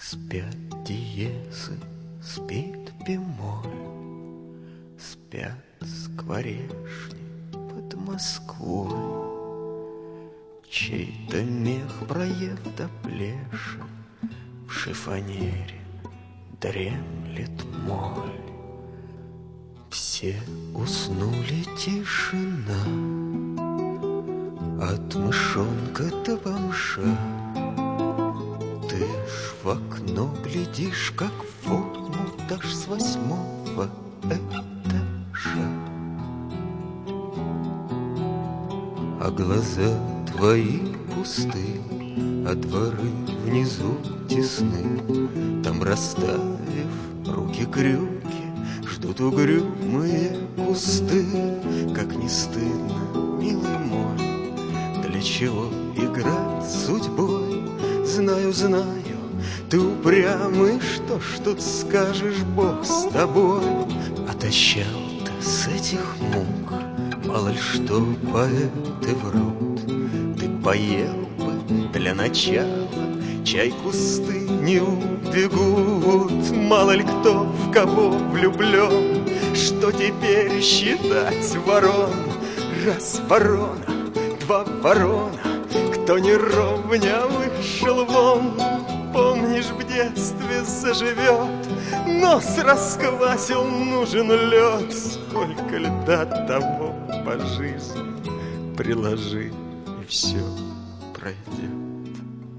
Спят диезы, спит бемоль, спят скворечни под Москвой. Чей-то мех, проев до плеши, в шифонере дремлет моль. Все уснули, тишина, от мышонка до бомжа. Ты ж в окно глядишь, как в форму дашь с 8-го этажа. А глаза твои пусты, а дворы внизу тесны. Там, расставив руки-крюки, ждут угрюмые кусты. Как не стыдно, милый мой, для чего играть с судьбой? Знаю, знаю, ты упрямый, что ж тут скажешь, Бог с тобой. Отощал ты с этих мук, мало ли что поэты врут. Ты поел бы для начала, чай кусты не убегут. Мало ли кто в кого влюблен, что теперь считать ворон? Раз ворона, два ворона, кто не ровня вышел вон. Помнишь, в детстве заживет, нос расквасил, нужен лед. Сколько льда того по жизни приложи, и все пройдет.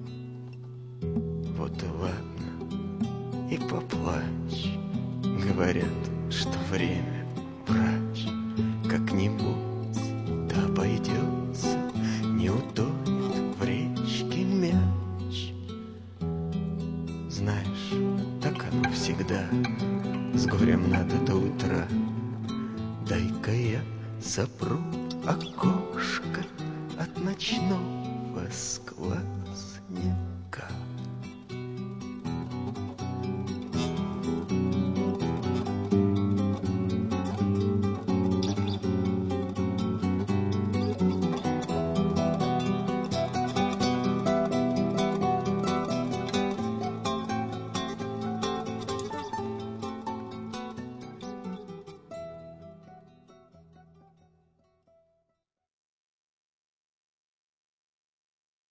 Вот и ладно, и поплачь. Говорят, что время врач. Как-нибудь да обойдется, не утонет в речке мяч. Знаешь, так оно всегда, с горем надо до утра. Дай-ка я запру окошко от ночного